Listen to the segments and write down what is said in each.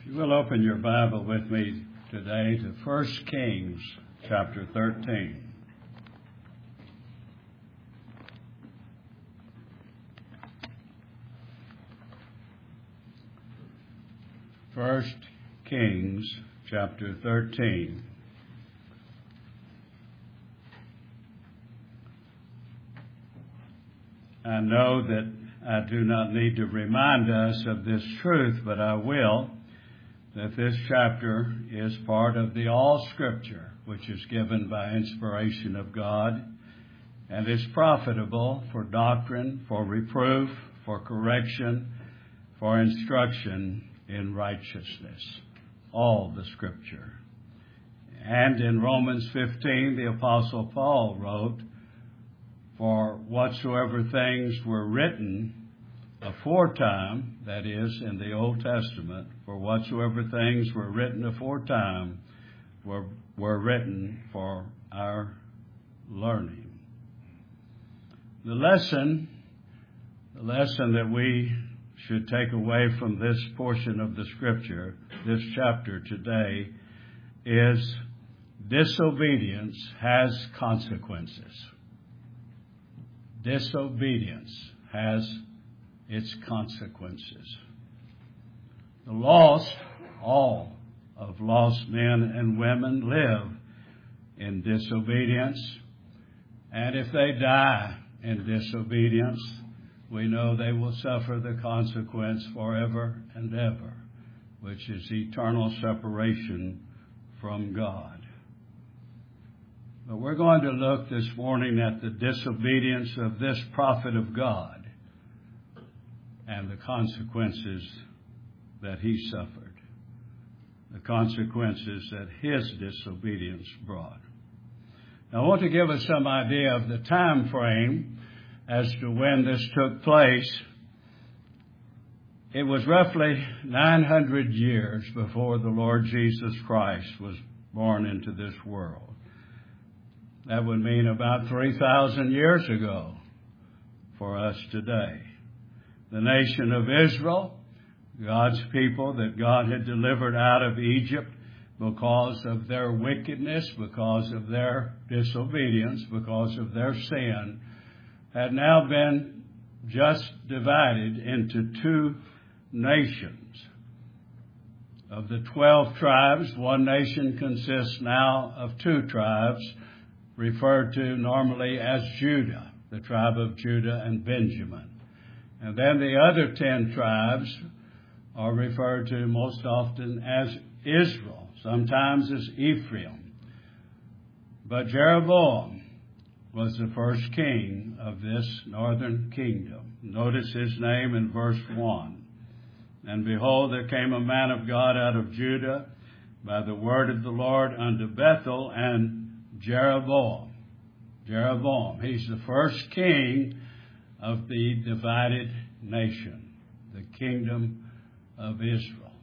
You will open your Bible with me today to 1 Kings chapter 13. First Kings chapter 13. I know that I do not need to remind us of this truth, but I will, that this chapter is part of the all Scripture, which is given by inspiration of God, and is profitable for doctrine, for reproof, for correction, for instruction in righteousness. All the Scripture. And in Romans 15, the Apostle Paul wrote, "For whatsoever things were written aforetime," that is, in the Old Testament, "for whatsoever things were written aforetime were written for our learning." The lesson that we should take away from this portion of the Scripture, this chapter today, is disobedience has consequences. Disobedience has its consequences. The lost, all of lost men and women, live in disobedience, and if they die in disobedience, we know they will suffer the consequence forever and ever, which is eternal separation from God. But we're going to look this morning at the disobedience of this prophet of God and the consequences that he suffered, the consequences that his disobedience brought. Now, I want to give us some idea of the time frame as to when this took place. It was roughly 900 years before the Lord Jesus Christ was born into this world. That would mean about 3,000 years ago for us today. The nation of Israel, God's people that God had delivered out of Egypt because of their wickedness, because of their disobedience, because of their sin, had now been just divided into two nations. Of the 12 tribes, one nation consists now of two tribes, referred to normally as Judah, the tribe of Judah and Benjamin. And then the other 10 tribes are referred to most often as Israel, sometimes as Ephraim. But Jeroboam was the first king of this northern kingdom. Notice his name in verse 1. "And behold, there came a man of God out of Judah by the word of the Lord unto Bethel, and Jeroboam." He's the first king of the divided nation, the kingdom of Israel.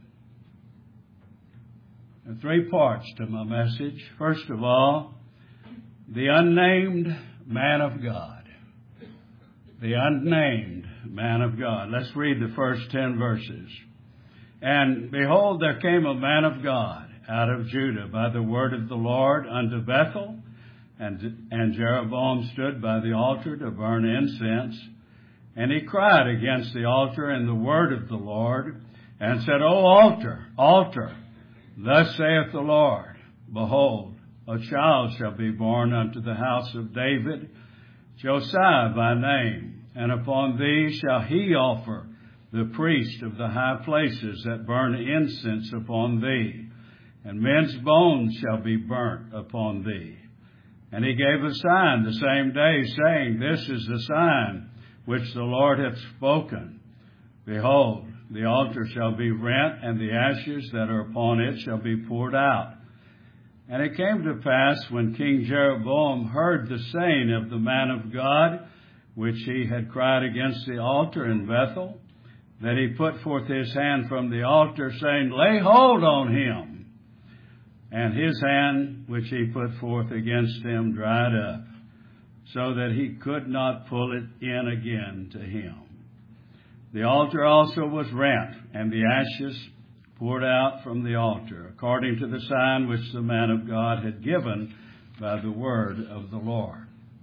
There are three parts to my message. First of all, the unnamed man of God. The unnamed man of God. Let's read the first 10 verses. "And behold, there came a man of God out of Judah by the word of the Lord unto Bethel, and Jeroboam stood by the altar to burn incense. And he cried against the altar in the word of the Lord, and said, O altar, altar, thus saith the Lord, behold, a child shall be born unto the house of David, Josiah by name, and upon thee shall he offer the priest of the high places that burn incense upon thee, and men's bones shall be burnt upon thee. And he gave a sign the same day, saying, This is the sign which the Lord hath spoken. Behold, the altar shall be rent, and the ashes that are upon it shall be poured out. And it came to pass, when King Jeroboam heard the saying of the man of God, which he had cried against the altar in Bethel, that he put forth his hand from the altar, saying, Lay hold on him. And his hand, which he put forth against him, dried up, so that he could not pull it in again to him. The altar also was rent, and the ashes poured out from the altar, according to the sign which the man of God had given by the word of the Lord.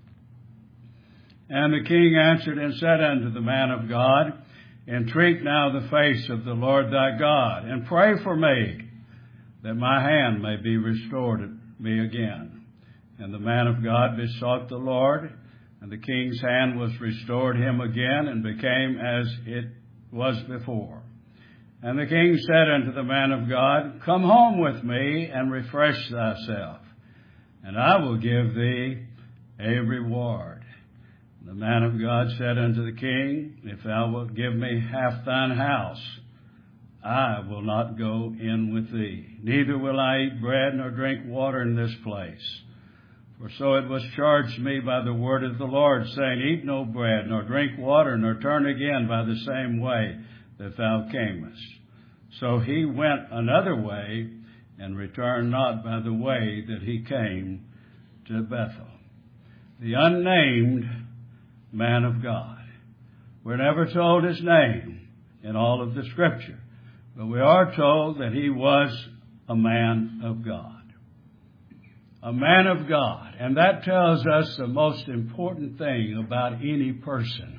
And the king answered and said unto the man of God, Entreat now the face of the Lord thy God, and pray for me, that my hand may be restored to me again. And the man of God besought the Lord, and the king's hand was restored him again, and became as it was before. And the king said unto the man of God, Come home with me, and refresh thyself, and I will give thee a reward. The man of God said unto the king, If thou wilt give me half thine house, I will not go in with thee, neither will I eat bread nor drink water in this place. For so it was charged me by the word of the Lord, saying, Eat no bread, nor drink water, nor turn again by the same way that thou camest. So he went another way, and returned not by the way that he came to Bethel. The unnamed man of God. We're never told his name in all of the Scripture, but we are told that he was a man of God. A man of God. And that tells us the most important thing about any person.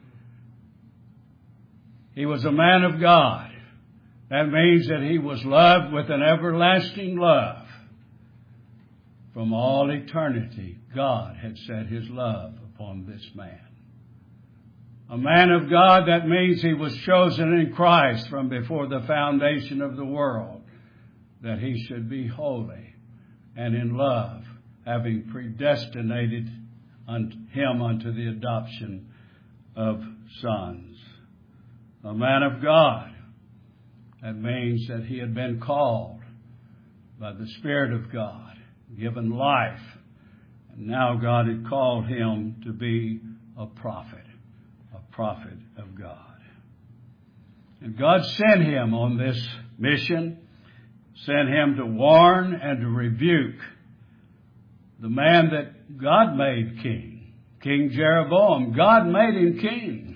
He was a man of God. That means that he was loved with an everlasting love. From all eternity, God had set his love upon this man. A man of God, that means he was chosen in Christ from before the foundation of the world, that he should be holy and in love, having predestinated him unto the adoption of sons. A man of God, that means that he had been called by the Spirit of God, given life, and now God had called him to be a prophet of God. And God sent him on this mission, sent him to warn and to rebuke the man that God made king, King Jeroboam. God made him king.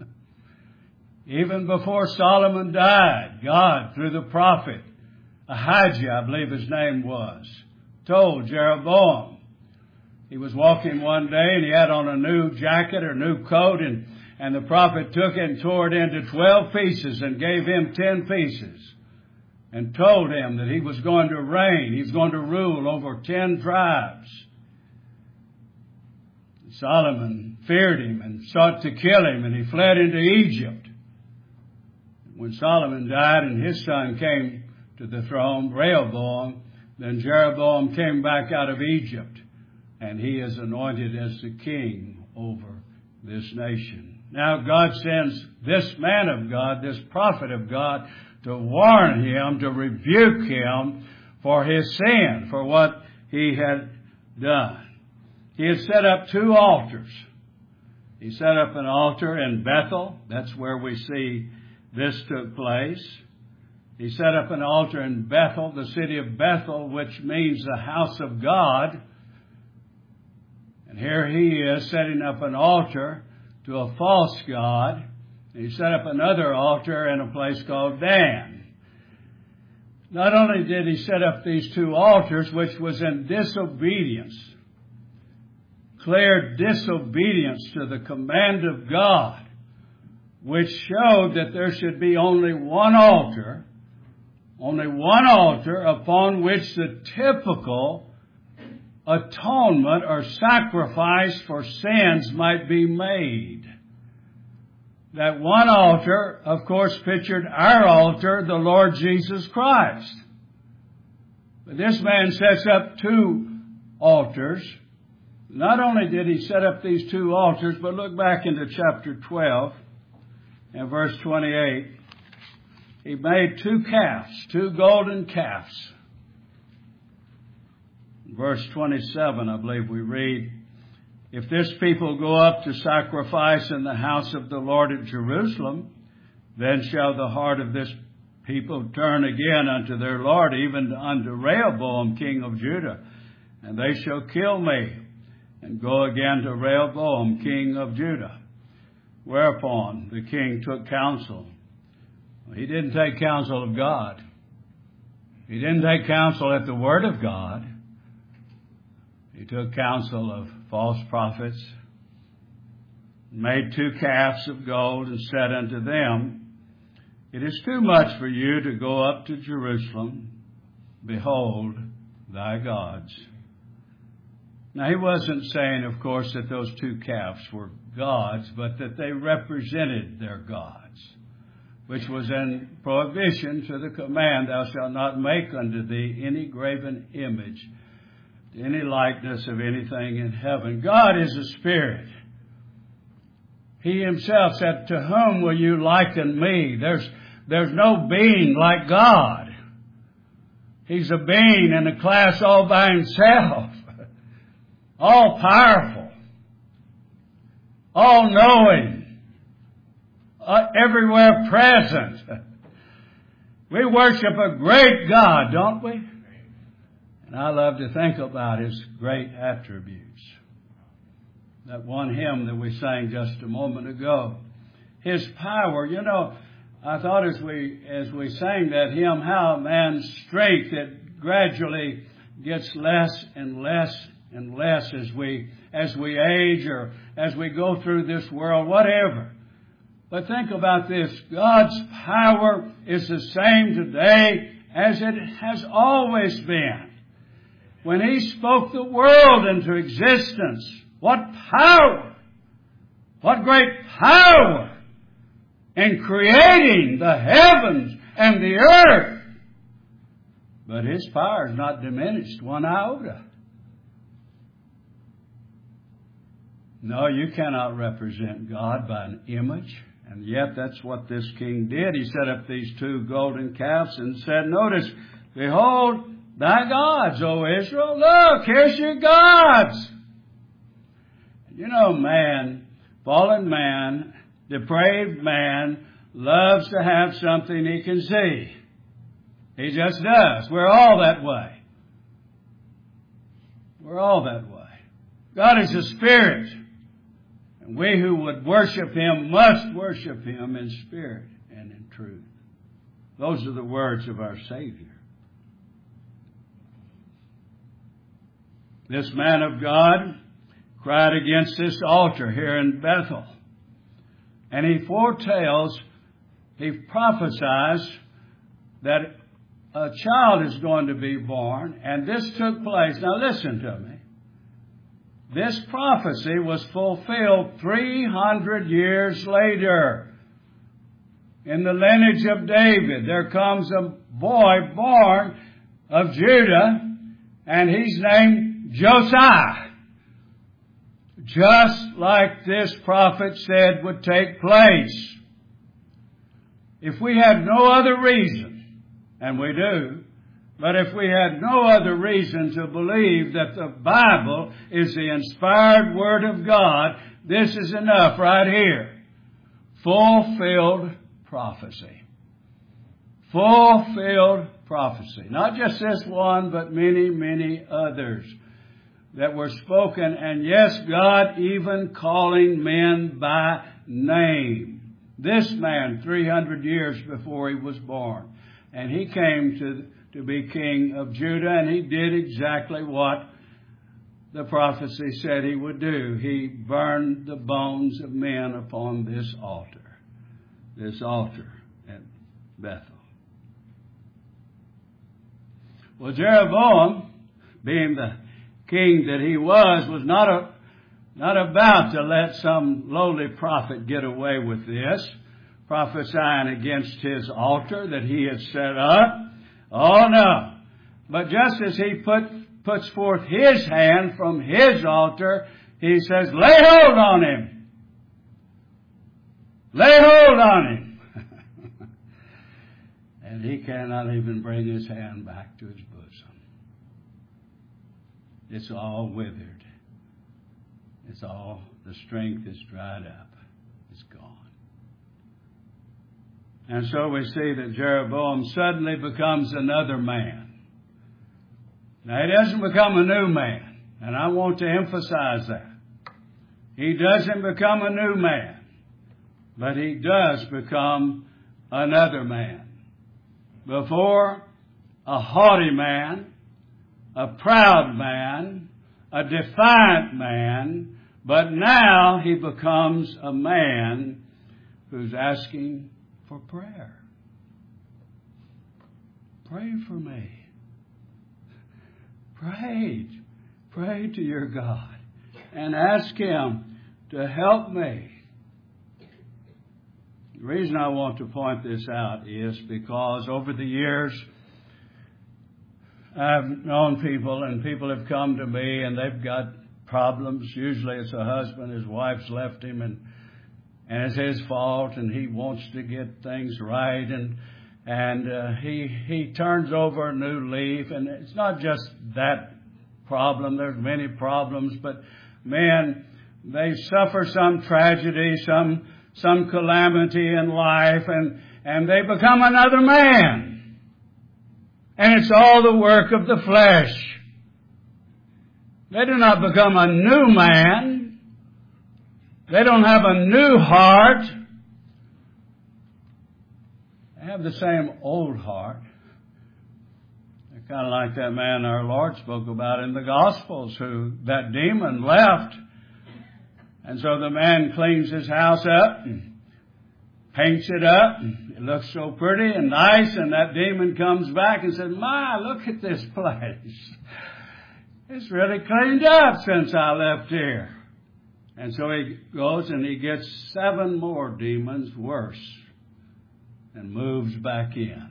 Even before Solomon died, God, through the prophet Ahijah, I believe his name was, told Jeroboam. He was walking one day and he had on a new jacket or new coat, and the prophet took it and tore it into 12 pieces and gave him 10 pieces and told him that he was going to reign. He was going to rule over 10 tribes. Solomon feared him and sought to kill him, and he fled into Egypt. When Solomon died and his son came to the throne, Rehoboam, then Jeroboam came back out of Egypt, and he is anointed as the king over this nation. Now God sends this man of God, this prophet of God, to warn him, to rebuke him for his sin, for what he had done. He had set up 2 altars. He set up an altar in Bethel. That's where we see this took place. He set up an altar in Bethel, the city of Bethel, which means the house of God. And here he is setting up an altar to a false god. He set up another altar in a place called Dan. Not only did he set up these 2 altars, which was in disobedience, clear disobedience to the command of God, which showed that there should be only one altar upon which the typical atonement or sacrifice for sins might be made. That one altar, of course, pictured our altar, the Lord Jesus Christ. But this man sets up 2 altars. Not only did he set up these 2 altars, but look back into chapter 12 and verse 28. He made 2 calves, 2 golden calves. Verse 27, I believe we read, If this people go up to sacrifice in the house of the Lord at Jerusalem, then shall the heart of this people turn again unto their Lord, even unto Rehoboam, king of Judah. And they shall kill me, and go again to Rehoboam, king of Judah. Whereupon the king took counsel He didn't take counsel of God. He didn't take counsel at the Word of God. He took counsel of false prophets, made 2 calves of gold, and said unto them, It is too much for you to go up to Jerusalem. Behold thy gods. Now, he wasn't saying, of course, that those 2 calves were gods, but that they represented their gods, which was in prohibition to the command, Thou shalt not make unto thee any graven image, any likeness of anything in heaven. God is a spirit. He himself said, To whom will you liken me? There's no being like God. He's a being in a class all by himself. All powerful. All knowing. Everywhere present. We worship a great God, don't we? And I love to think about His great attributes. That one hymn that we sang just a moment ago. His power, I thought as we sang that hymn, how man's strength, it gradually gets less and less and less as we age or as we go through this world, whatever. But think about this. God's power is the same today as it has always been. When He spoke the world into existence, what power! What great power in creating the heavens and the earth! But His power is not diminished one iota. No, you cannot represent God by an image. And yet that's what this king did. He set up these 2 golden calves and said, notice, Behold thy gods, O Israel. Look, here's your gods. Man, fallen man, depraved man, loves to have something he can see. He just does. We're all that way. We're all that way. God is a spirit. And we who would worship Him must worship Him in spirit and in truth. Those are the words of our Savior. This man of God cried against this altar here in Bethel. And he prophesies that a child is going to be born. And this took place. Now listen to me. This prophecy was fulfilled 300 years later. In the lineage of David, there comes a boy born of Judah, and he's named Josiah. Just like this prophet said would take place. If we had no other reason, and we do, but if we had no other reason to believe that the Bible is the inspired Word of God, this is enough right here. Fulfilled prophecy. Fulfilled prophecy. Not just this one, but many, many others that were spoken. And yes, God even calling men by name. This man, 300 years before he was born. And he came to be king of Judah, and he did exactly what the prophecy said he would do. He burned the bones of men upon this altar at Bethel. Well, Jeroboam, being the king that he was not about to let some lowly prophet get away with this, prophesying against his altar that he had set up. Oh, no. But just as he puts forth his hand from his altar, he says, lay hold on him. Lay hold on him. And he cannot even bring his hand back to his bosom. It's all withered. The strength is dried up. It's gone. And so we see that Jeroboam suddenly becomes another man. Now, he doesn't become a new man. And I want to emphasize that. He doesn't become a new man. But he does become another man. Before, a haughty man, a proud man, a defiant man, but now he becomes a man who's asking for prayer. Pray for me. Pray to your God and ask Him to help me. The reason I want to point this out is because over the years, I've known people, and people have come to me and they've got problems. Usually it's a husband, his wife's left him, and it's his fault, and he wants to get things right, and he turns over a new leaf. And it's not just that problem. There's many problems, but men, they suffer some tragedy, some calamity in life, and they become another man. And it's all the work of the flesh. They do not become a new man. They don't have a new heart. They have the same old heart. They're kind of like that man our Lord spoke about in the Gospels, who that demon left. And so the man cleans his house up and paints it up. And it looks so pretty and nice. And that demon comes back and says, "My, look at this place. It's really cleaned up since I left here." And so he goes and he gets 7 more demons worse and moves back in.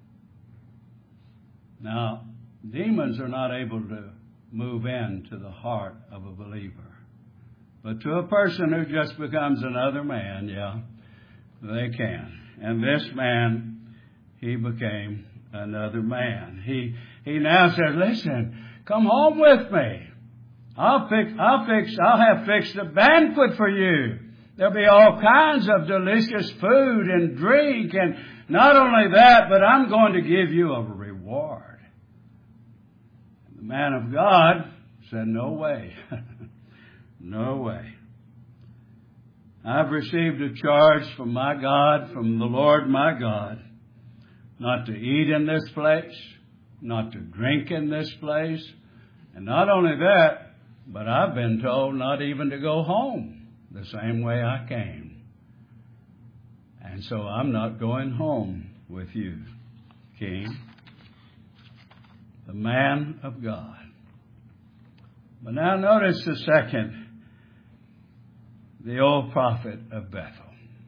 Now, demons are not able to move into the heart of a believer. But to a person who just becomes another man, yeah, they can. And this man, he became another man. He now says, "Listen, come home with me. I'll have fixed a banquet for you. There'll be all kinds of delicious food and drink, and not only that, but I'm going to give you a reward." And the man of God said, "No way." No way. I've received a charge from my God, from the Lord my God, not to eat in this place, not to drink in this place, and not only that, but I've been told not even to go home the same way I came. And so I'm not going home with you, King. The man of God. But now notice the second, the old prophet of Bethel.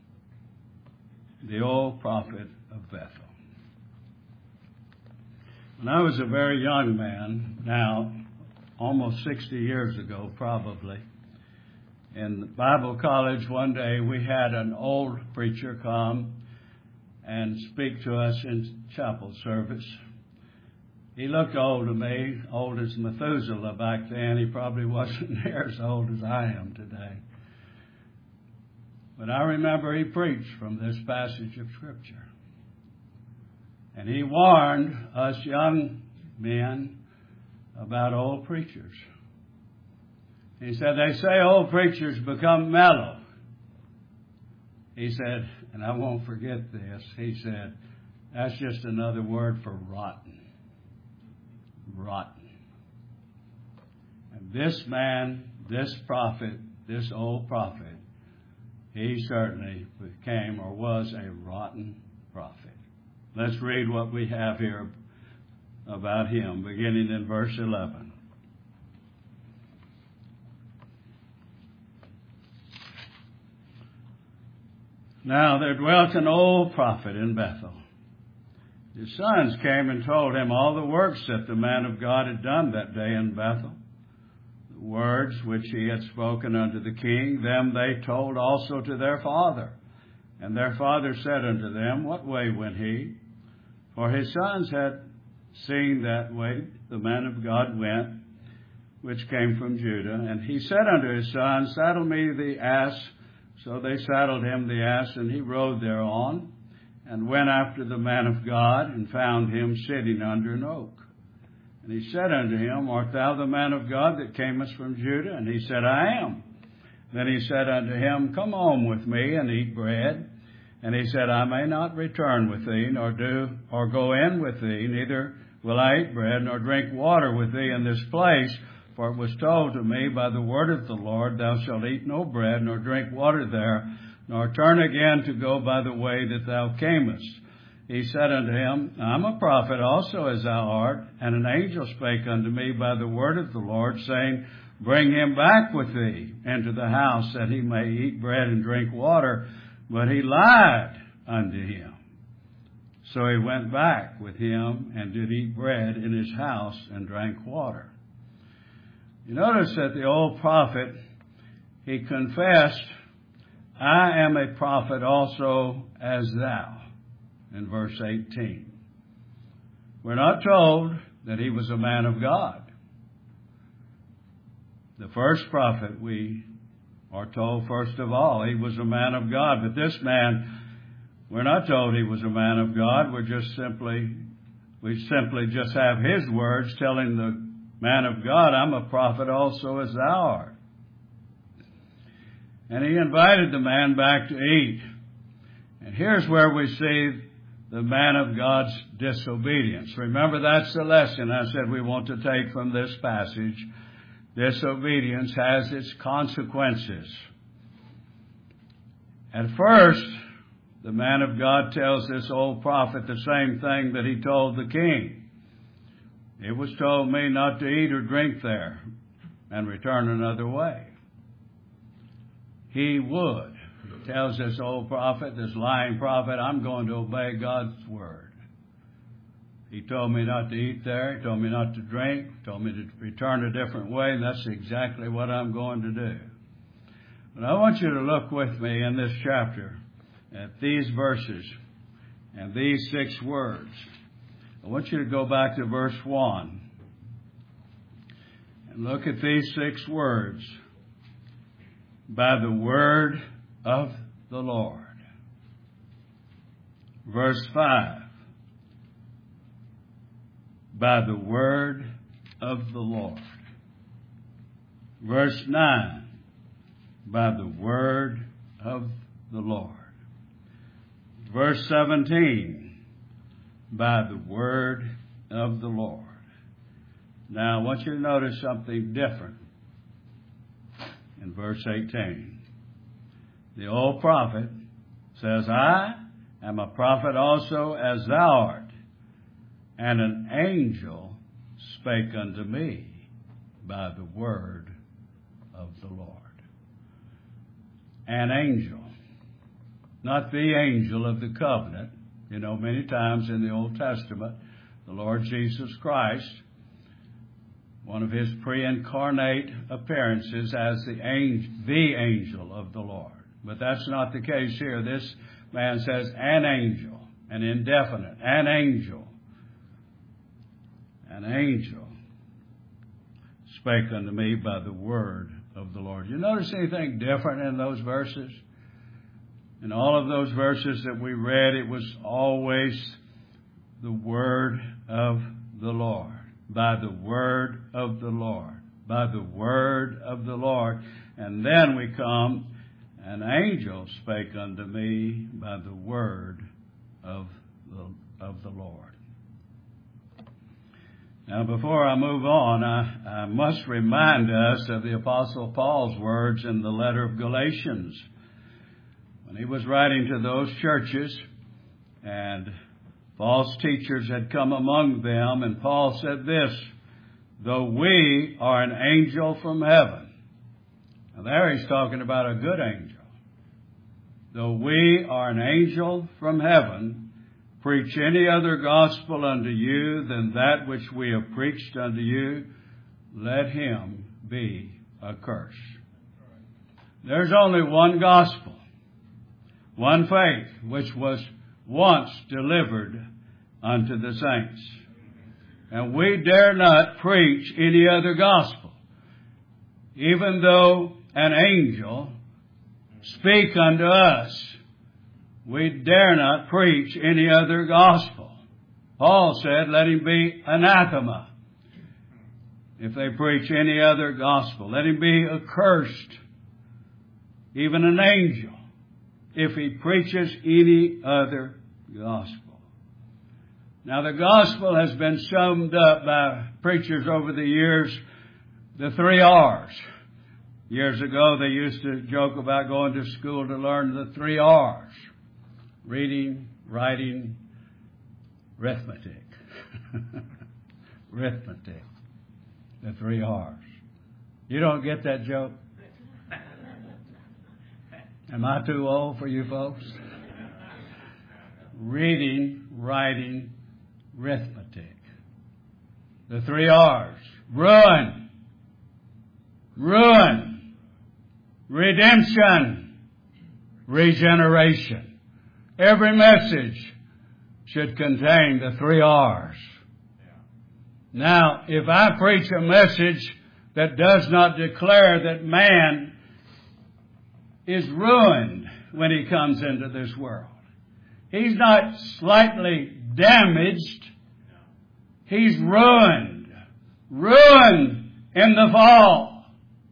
The old prophet of Bethel. When I was a very young man, now almost 60 years ago probably, in Bible college one day we had an old preacher come and speak to us in chapel service. He looked old to me, old as Methuselah back then. He probably wasn't near as old as I am today. But I remember he preached from this passage of Scripture. And he warned us young men about old preachers. He said, "They say old preachers become mellow." He said, and I won't forget this, he said, "That's just another word for rotten." Rotten. And this man, this prophet, this old prophet, he certainly became or was a rotten prophet. Let's read what we have here about him, beginning in verse 11. Now there dwelt an old prophet in Bethel. His sons came and told him all the works that the man of God had done that day in Bethel. The words which he had spoken unto the king, them they told also to their father. And their father said unto them, "What way went he?" For his sons had seen that way the man of God went, which came from Judah. And he said unto his sons, "Saddle me the ass." So they saddled him the ass, and he rode thereon, and went after the man of God, and found him sitting under an oak. And he said unto him, "Art thou the man of God that camest from Judah?" And he said, "I am." Then he said unto him, "Come home with me and eat bread." And he said, I may not return with thee, nor go in with thee, neither will I eat bread, nor drink water with thee in this place. For it was told to me by the word of the Lord, thou shalt eat no bread, nor drink water there, nor turn again to go by the way that thou camest. He said unto him, I am a prophet also as thou art. And an angel spake unto me by the word of the Lord, saying, bring him back with thee into the house, that he may eat bread and drink water. But he lied unto him. So he went back with him and did eat bread in his house and drank water. You notice that the old prophet, he confessed, I am a prophet also as thou, in verse 18. We're not told that he was a man of God. The first prophet, we are told first of all, he was a man of God. But this man, we're not told he was a man of God. We simply just have his words telling the man of God, I'm a prophet also as thou art. And he invited the man back to eat. And here's where we see the man of God's disobedience. Remember, that's the lesson I said we want to take from this passage. Disobedience has its consequences. At first, the man of God tells this old prophet the same thing that he told the king. It was told me not to eat or drink there and return another way. He would. He tells this old prophet, this lying prophet, I'm going to obey God's word. He told me not to eat there. He told me not to drink. He told me to return a different way, and that's exactly what I'm going to do. But I want you to look with me in this chapter at these verses and these 6 words. I want you to go back to verse 1 and look at these 6 words. By the word of the Lord. Verse 5. By the word of the Lord. Verse 9. By the word of the Lord. Verse 17. By the word of the Lord. Now I want you to notice something different in verse 18. The old prophet says, I am a prophet also as thou art. And an angel spake unto me by the word of the Lord. An angel. Not the angel of the covenant. You know, many times in the Old Testament, the Lord Jesus Christ, one of his pre-incarnate appearances as the angel of the Lord. But that's not the case here. This man says an angel, an indefinite, an angel. An angel spake unto me by the word of the Lord. You notice anything different in those verses? In all of those verses that we read, it was always the word of the Lord. By the word of the Lord. By the word of the Lord. And then we come, an angel spake unto me by the word of the Lord. Now, before I move on, I must remind us of the Apostle Paul's words in the letter of Galatians. When he was writing to those churches, and false teachers had come among them, and Paul said this, though we are an angel from heaven. Now there he's talking about a good angel. Though we are an angel from heaven, preach any other gospel unto you than that which we have preached unto you, let him be accursed. There's only one gospel, one faith, which was once delivered unto the saints. And we dare not preach any other gospel, even though an angel speak unto us. We dare not preach any other gospel. Paul said, let him be anathema if they preach any other gospel. Let him be accursed. Even an angel if he preaches any other gospel. Now, the gospel has been summed up by preachers over the years, the 3 R's. Years ago, they used to joke about going to school to learn the 3 R's. Reading, writing, arithmetic. Arithmetic. The 3 R's. You don't get that joke? Am I too old for you folks? Reading, writing, arithmetic. The 3 R's. Ruin. Ruin. Redemption. Regeneration. Every message should contain the 3 R's. Now, if I preach a message that does not declare that man is ruined when he comes into this world, he's not slightly damaged, he's ruined. Ruined in the fall.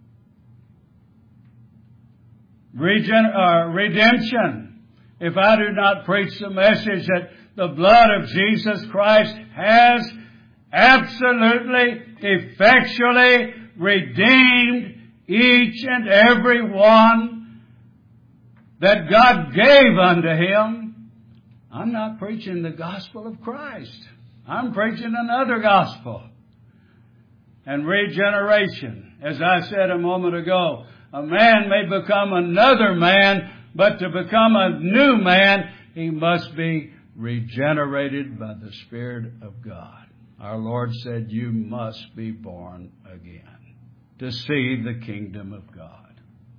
Redemption. If I do not preach the message that the blood of Jesus Christ has absolutely, effectually redeemed each and every one that God gave unto him, I'm not preaching the gospel of Christ. I'm preaching another gospel. And regeneration, as I said a moment ago, a man may become another man, but to become a new man, he must be regenerated by the Spirit of God. Our Lord said, you must be born again to see the kingdom of God.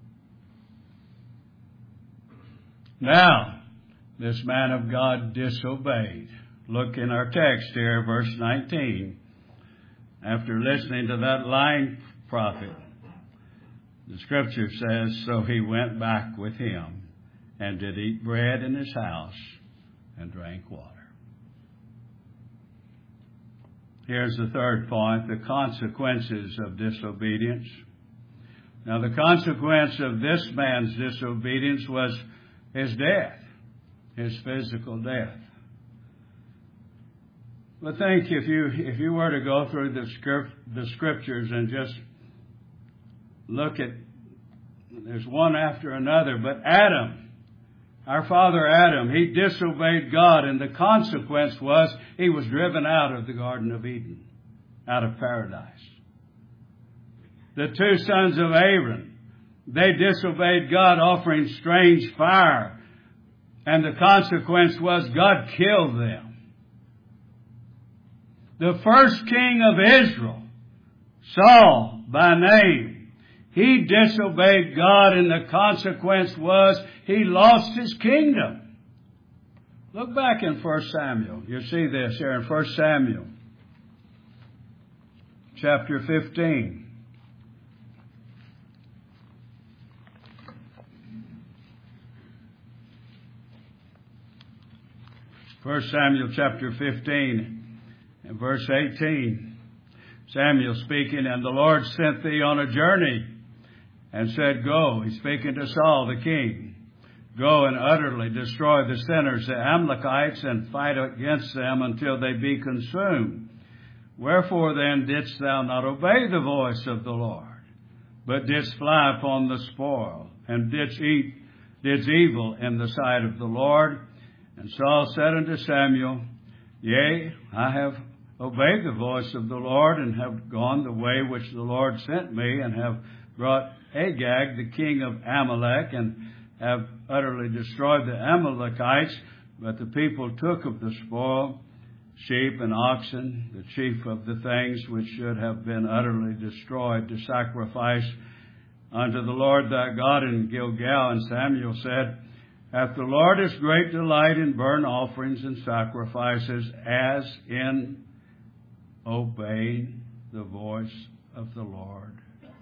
Now, this man of God disobeyed. Look in our text here, verse 19. After listening to that lying prophet, the Scripture says, so he went back with him and did eat bread in his house and drank water. Here's the third point, the consequences of disobedience. Now, the consequence of this man's disobedience was his death, his physical death. But think if you were to go through the Scriptures and just look at, there's one after another, but Adam, our father Adam, he disobeyed God, and the consequence was he was driven out of the Garden of Eden, out of paradise. The 2 sons of Aaron, they disobeyed God, offering strange fire, and the consequence was God killed them. The first king of Israel, Saul by name, he disobeyed God, and the consequence was he lost his kingdom. Look back in 1 Samuel. You see this here in 1 Samuel, chapter 15. 1 Samuel chapter 15 and verse 18. Samuel speaking, and the Lord sent thee on a journey and said, go. He's speaking to Saul the king. Go and utterly destroy the sinners, the Amalekites, and fight against them until they be consumed. Wherefore then didst thou not obey the voice of the Lord, but didst fly upon the spoil, and didst evil in the sight of the Lord? And Saul said unto Samuel, yea, I have obeyed the voice of the Lord, and have gone the way which the Lord sent me, and have brought Agag, the king of Amalek, and have utterly destroyed the Amalekites. But the people took of the spoil sheep and oxen, the chief of the things which should have been utterly destroyed, to sacrifice unto the Lord thy God in Gilgal. And Samuel said, hath the Lord his great delight in burnt offerings and sacrifices, as in obeying the voice of the Lord?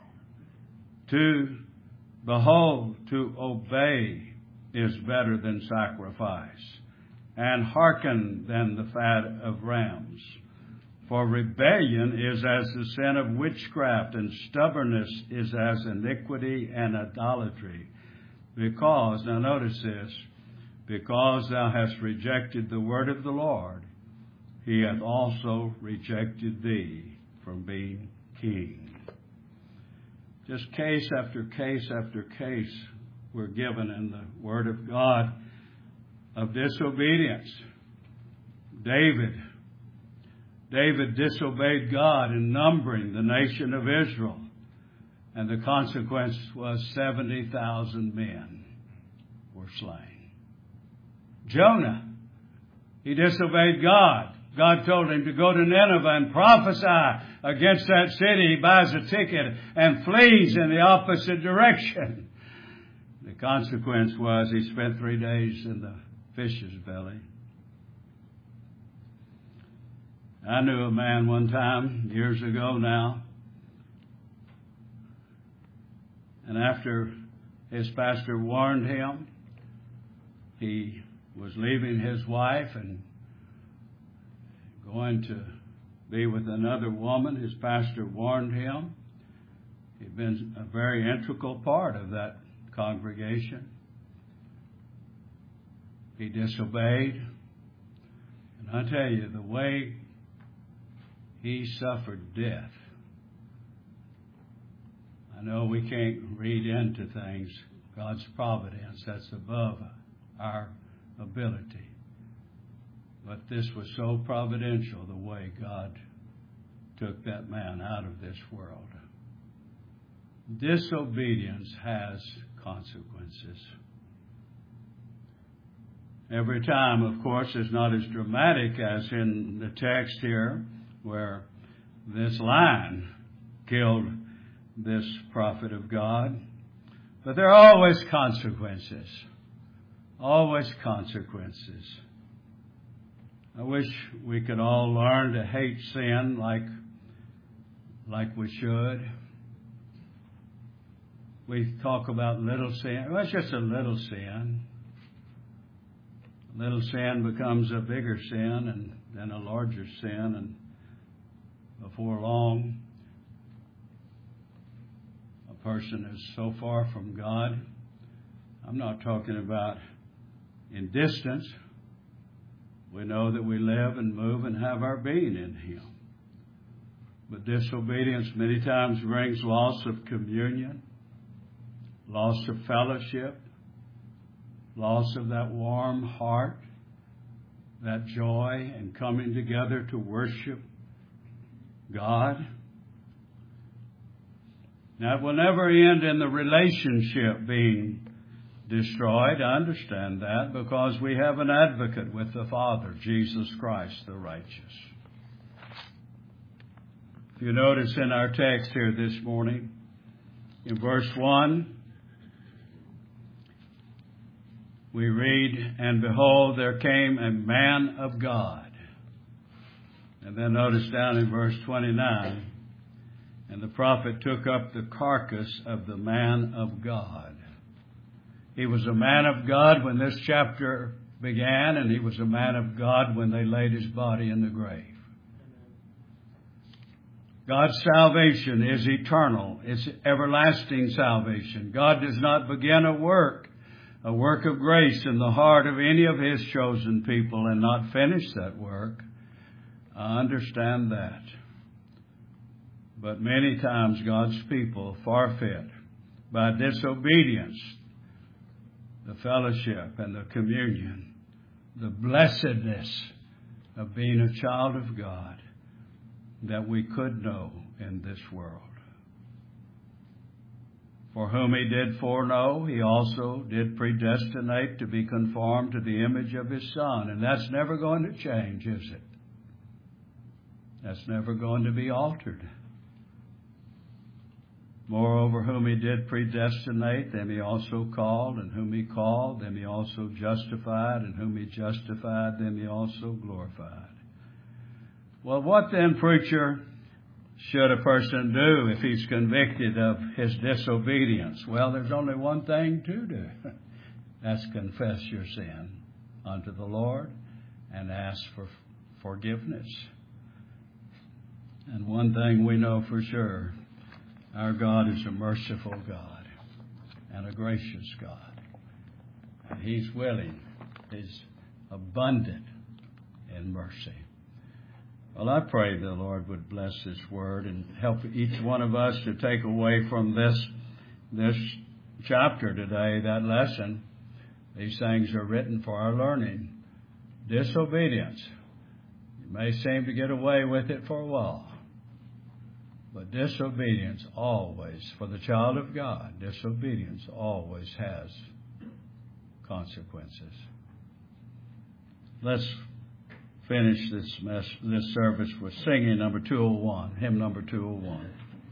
Behold, to obey is better than sacrifice, and hearken than the fat of rams. For rebellion is as the sin of witchcraft, and stubbornness is as iniquity and idolatry. Because, now notice this, because thou hast rejected the word of the Lord, he hath also rejected thee from being king. Just case after case after case we're given in the Word of God of disobedience. David disobeyed God in numbering the nation of Israel, and the consequence was 70,000 men were slain. Jonah, he disobeyed God. God told him to go to Nineveh and prophesy against that city. He buys a ticket and flees in the opposite direction. The consequence was he spent 3 days in the fish's belly. I knew a man one time, years ago now, and after his pastor warned him, he was leaving his wife and going to be with another woman. His pastor warned him. He'd been a very integral part of that congregation. He disobeyed. And I tell you, the way he suffered death, I know we can't read into things. God's providence, that's above our ability. But this was so providential, the way God took that man out of this world. Disobedience has consequences. Every time, of course, is not as dramatic as in the text here, where this lion killed this prophet of God. But there are always consequences. Always consequences. I wish we could all learn to hate sin like we should. We talk about little sin. Well, it's just a little sin. Little sin becomes a bigger sin and then a larger sin. And before long, a person is so far from God. I'm not talking about in distance. We know that we live and move and have our being in Him. But disobedience many times brings loss of communion, loss of fellowship, loss of that warm heart, that joy in coming together to worship God. Now, it will never end in the relationship being destroyed. I understand that, because we have an advocate with the Father, Jesus Christ the righteous. If you notice in our text here this morning, in verse 1, we read, "And behold, there came a man of God." And then notice down in verse 29, "And the prophet took up the carcass of the man of God." He was a man of God when this chapter began, and he was a man of God when they laid his body in the grave. God's salvation is eternal. It's everlasting salvation. God does not begin a work of grace in the heart of any of His chosen people and not finish that work. I understand that. But many times God's people forfeit by disobedience the fellowship and the communion, the blessedness of being a child of God that we could know in this world. For whom He did foreknow, He also did predestinate to be conformed to the image of His Son. And that's never going to change, is it? That's never going to be altered. Moreover, whom He did predestinate, them He also called, and whom He called, them He also justified, and whom He justified, them He also glorified. Well, what then, preacher, should a person do if he's convicted of his disobedience? Well, there's only one thing to do. That's confess your sin unto the Lord and ask for forgiveness. And one thing we know for sure, our God is a merciful God and a gracious God. He's willing. He's abundant in mercy. Well, I pray the Lord would bless His word and help each one of us to take away from this chapter today, that lesson. These things are written for our learning. Disobedience. You may seem to get away with it for a while. But disobedience always, for the child of God, disobedience always has consequences. Let's finish this service with singing number 201, hymn number 201.